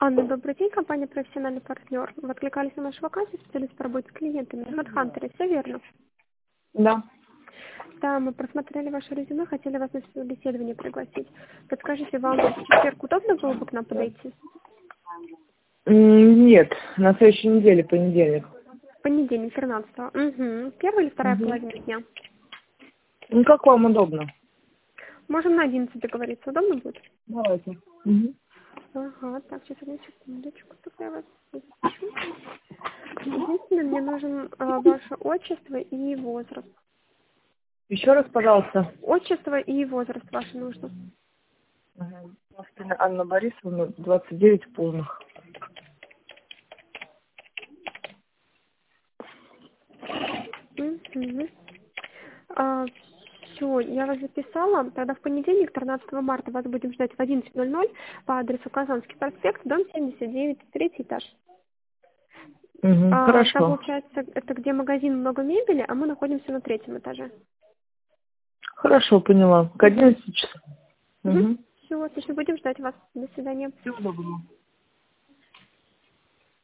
Анна, добрый день, компания «Профессиональный партнер». Вы откликались на нашу вакансию, специалист по работе с клиентами. HeadHunter, все верно? Да. Да, мы просмотрели ваше резюме, хотели вас на собеседование пригласить. Подскажите, вам в четверг удобно было бы к нам подойти? Нет, на следующей неделе, понедельник. Понедельник, 13-го. Угу. Первая или вторая Угу. половина дня? Ну, как вам удобно? Можем на 11 договориться. Удобно будет? Давайте. Угу. Ага, так, сейчас одну секундочку, только я вас запишу. Единственное, мне нужен ваше отчество и возраст. Еще раз, пожалуйста. Отчество и возраст ваш нужно. Москвина Анна Борисовна, 29 полных. Угу. Все, я вас записала. Тогда в понедельник, 13 марта, вас будем ждать в 11:00 по адресу Казанский проспект, дом 79, третий этаж. Угу. Там, Хорошо. получается, это где магазин, много мебели, а мы находимся на третьем этаже. Хорошо, поняла. К 11 часам. Угу. Угу. Все, отлично, будем ждать вас. До свидания. Всего доброго.